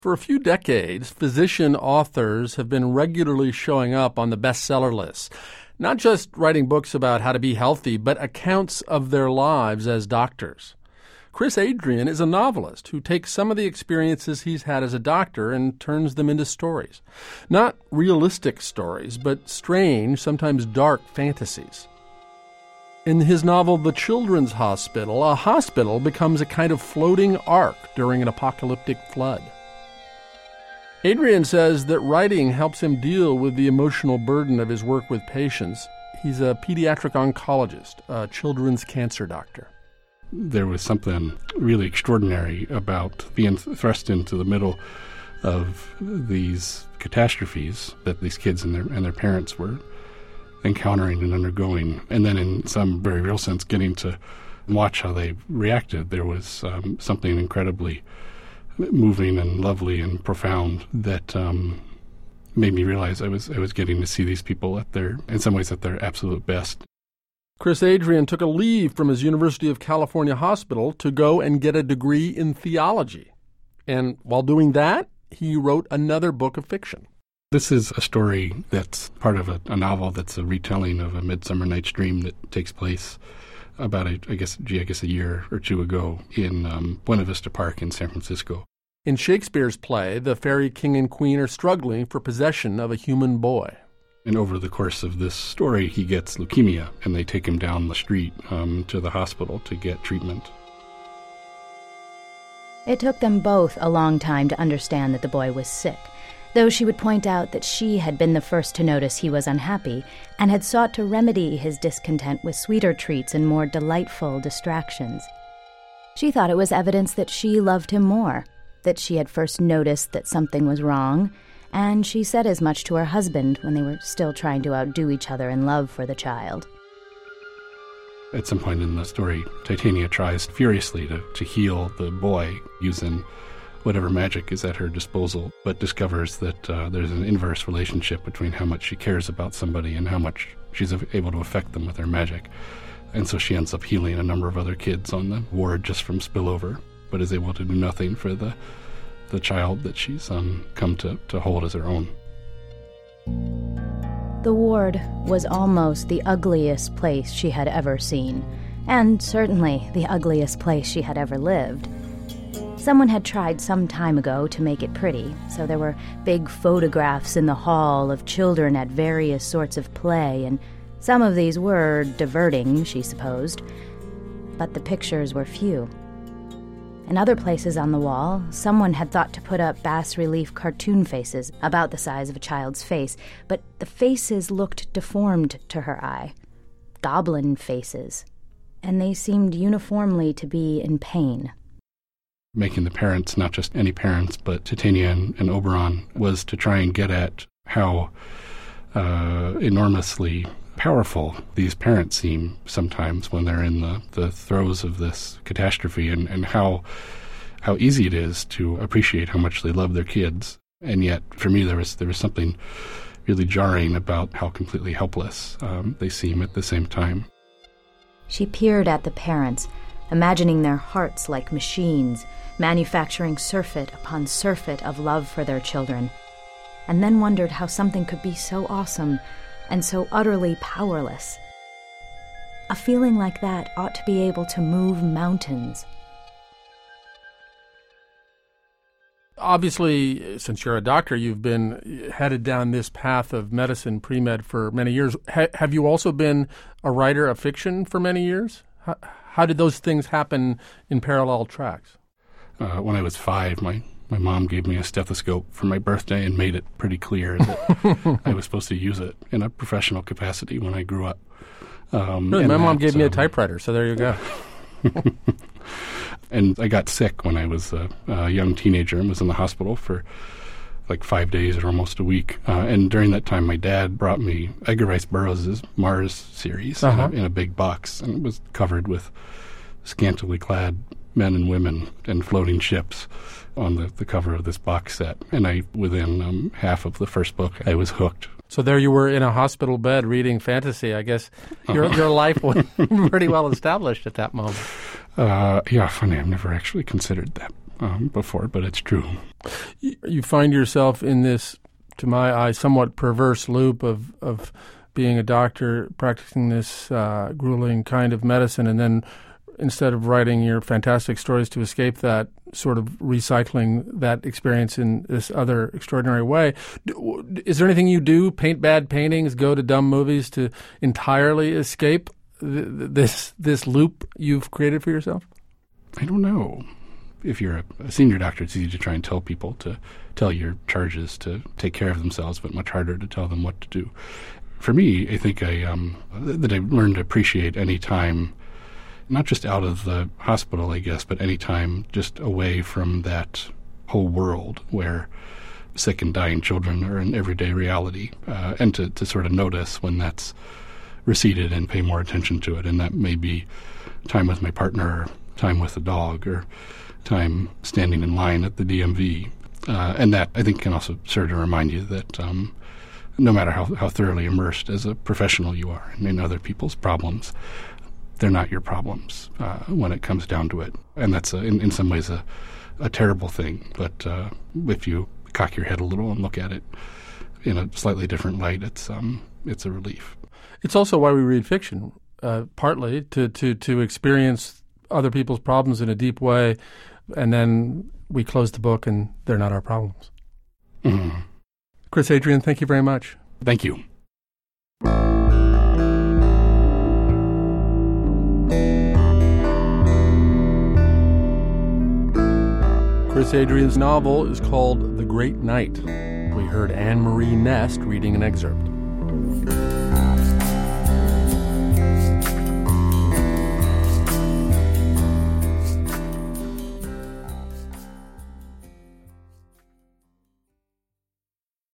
For a few decades, physician authors have been regularly showing up on the bestseller lists, not just writing books about how to be healthy, but accounts of their lives as doctors. Chris Adrian is a novelist who takes some of the experiences he's had as a doctor and turns them into stories. Not realistic stories, but strange, sometimes dark fantasies. In his novel The Children's Hospital, a hospital becomes a kind of floating ark during an apocalyptic flood. Adrian says that writing helps him deal with the emotional burden of his work with patients. He's a pediatric oncologist, a children's cancer doctor. There was something really extraordinary about being thrust into the middle of these catastrophes that these kids and their parents were encountering and undergoing, and then in some very real sense getting to watch how they reacted. There was something incredibly moving and lovely and profound that made me realize I was getting to see these people at their absolute best. Chris Adrian took a leave from his University of California hospital to go and get a degree in theology. And while doing that, he wrote another book of fiction. This is a story that's part of a novel that's a retelling of A Midsummer Night's Dream that takes place about, I guess a year or two ago in Buena Vista Park in San Francisco. In Shakespeare's play, the fairy king and queen are struggling for possession of a human boy. And over the course of this story, he gets leukemia, and they take him down the street to the hospital to get treatment. It took them both a long time to understand that the boy was sick, though she would point out that she had been the first to notice he was unhappy and had sought to remedy his discontent with sweeter treats and more delightful distractions. She thought it was evidence that she loved him more, that she had first noticed that something was wrong, and she said as much to her husband when they were still trying to outdo each other in love for the child. At some point in the story, Titania tries furiously to heal the boy using whatever magic is at her disposal, but discovers that there's an inverse relationship between how much she cares about somebody and how much she's able to affect them with her magic. And so she ends up healing a number of other kids on the ward just from spillover, but is able to do nothing for the child that she's come to hold as her own. The ward was almost the ugliest place she had ever seen, and certainly the ugliest place she had ever lived. Someone had tried some time ago to make it pretty, so there were big photographs in the hall of children at various sorts of play, and some of these were diverting, she supposed, but the pictures were few. In other places on the wall, someone had thought to put up bas-relief cartoon faces about the size of a child's face, but the faces looked deformed to her eye, goblin faces, and they seemed uniformly to be in pain. Making the parents not just any parents, but Titania and Oberon was to try and get at how enormously powerful these parents seem sometimes when they're in the throes of this catastrophe, and how easy it is to appreciate how much they love their kids. And yet, for me, there was something really jarring about how completely helpless they seem at the same time. She peered at the parents, imagining their hearts like machines, manufacturing surfeit upon surfeit of love for their children, and then wondered how something could be so awesome and so utterly powerless. A feeling like that ought to be able to move mountains. Obviously, since you're a doctor, you've been headed down this path of medicine, pre-med, for many years. Have you also been a writer of fiction for many years? How did those things happen in parallel tracks? When I was 5, my mom gave me a stethoscope for my birthday and made it pretty clear that I was supposed to use it in a professional capacity when I grew up. Really? My mom gave me a typewriter, so there you go. And I got sick when I was a young teenager and was in the hospital for like 5 days or almost a week. And during that time, my dad brought me Edgar Rice Burroughs' Mars series in a big box, and it was covered with scantily clad men and women and floating ships on the cover of this box set. And within half of the first book, I was hooked. So there you were in a hospital bed reading fantasy. I guess your life was pretty well established at that moment. Yeah, funny. I've never actually considered that. before, but it's true. You find yourself in this, to my eye, somewhat perverse loop of being a doctor, practicing this grueling kind of medicine, and then instead of writing your fantastic stories to escape that, sort of recycling that experience in this other extraordinary way. Is there anything you do, paint bad paintings, go to dumb movies to entirely escape this loop you've created for yourself? I don't know. If you're a senior doctor, it's easy to try and tell people to tell your charges to take care of themselves, but much harder to tell them what to do. For me, I think that I learned to appreciate any time, not just out of the hospital, I guess, but any time just away from that whole world where sick and dying children are an everyday reality, and to sort of notice when that's receded and pay more attention to it. And that may be time with my partner, or time with a dog, or time standing in line at the DMV. And that, I think, can also serve to remind you that no matter how thoroughly immersed as a professional you are in other people's problems, they're not your problems when it comes down to it. And that's, in some ways, a terrible thing. But if you cock your head a little and look at it in a slightly different light, it's a relief. It's also why we read fiction, partly to experience other people's problems in a deep way, and then we close the book and they're not our problems. Mm-hmm. Chris Adrian, thank you very much. Thank you. Chris Adrian's novel is called The Great Night. We heard Anne Marie Nest reading an excerpt.